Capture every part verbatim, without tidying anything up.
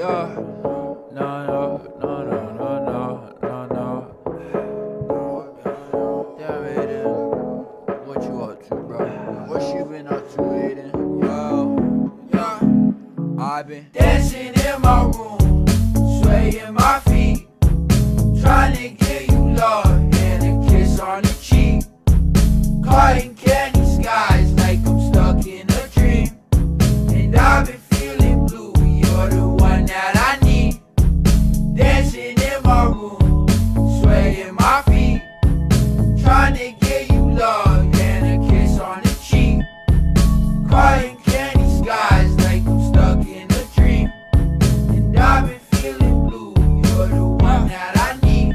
yeah. No, no, no, no, no, no, no, no. Damn, Aiden, what you up to, bro? What you been up to, Aiden? Yo, yeah. I been dancing in my room, swaying my feet, trying to get you love and a kiss on the cheek. Cotton candy skies like I'm stuck in a dream, and I've been feeling blue. You're the one that I need. Dancing in my room, swaying my feet, trying to get you love and a kiss on the cheek. Cotton candy skies like I'm stuck in a dream, and I've been feeling blue. You're the one that I need.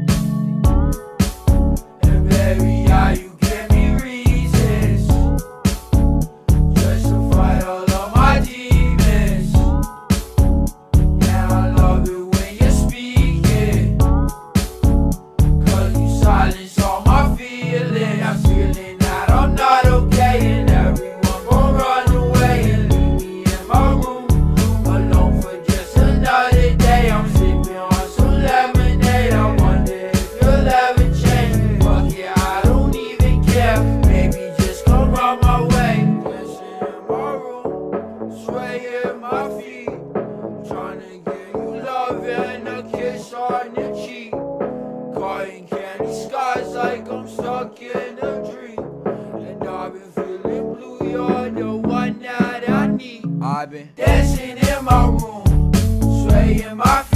And baby, how you give me reasons just to fight all of my demons. Yeah, I love it when you're speaking, cause you silence all my feelings. I'm feeling that I'm not okay, and everyone gon' run away and leave me in my room alone for just another day. I'm sipping on some lemonade. I wonder if you'll ever change. Fuck yeah, I don't even care. Maybe just come round my way. Dancing in my room, swaying my feet, trying to get you love and a kiss on the cheek. Cotton candy skies like I'm stuck in a dream, and I've been feeling blue. You're the one that I need. I've been dancing in my room, swaying my feet,